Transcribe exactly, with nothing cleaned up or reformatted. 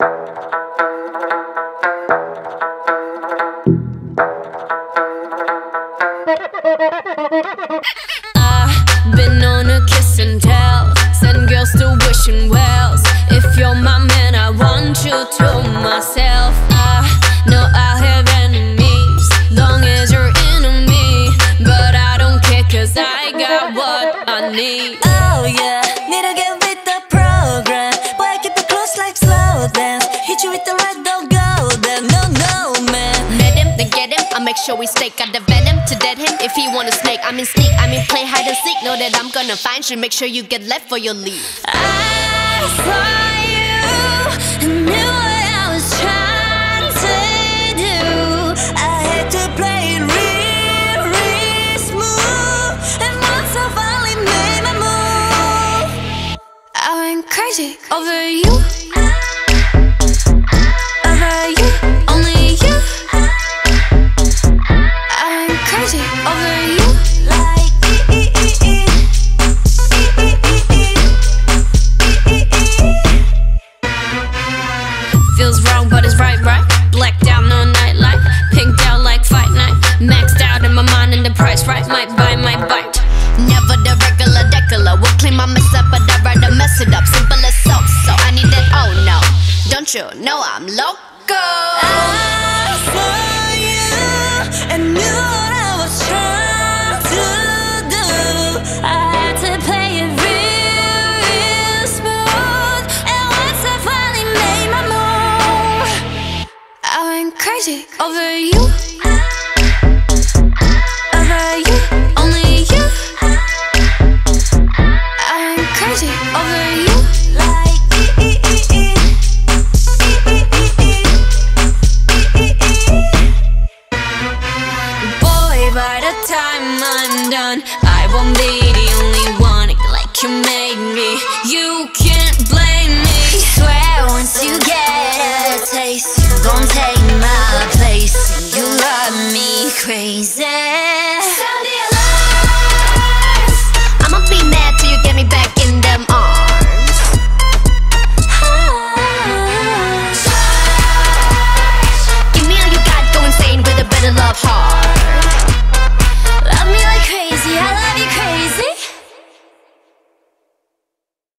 I've been on a kiss and tell, send girls to wishing wells. If you're my man, I want you to myself. I know I'll have enemies, long as you're into me. But I don't care, cause I got what I need. Oh yeah, need to get with the program. Boy, I keep it close like slow dance. Hit you with the red, don't go there. No, no, man. Met him, then get him, I make sure we stake. Got the venom to dead him if he wanna snake. I mean sneak, I mean play hide and seek. Know that I'm gonna find you, make sure you get left for your leave. I saw you and knew what I was trying to do. I had to play it real, real smooth. And once I finally made my move, I went crazy over you, over you, only you. I went crazy over you, like e e e e. Feels wrong, but it's right, right. Blacked out, no nightlight. Pinked out like fight night. Maxed out in my mind and the price right. Might buy, might bite. Never the regular decular. Will clean my mess up, but I'd rather mess it up. Simple as so, so I need that, oh no. Don't you know I'm loco? I saw you and knew what I was trying to do. I had to play it real, real smooth. And once I finally made my move, I went crazy over you, over you, only you. I went crazy over you, like e e e e. Boy, by the time I'm done, I won't be the only one like you made me. You can't blame me. Swear once you get a taste, you gon' take my place. You love me crazy.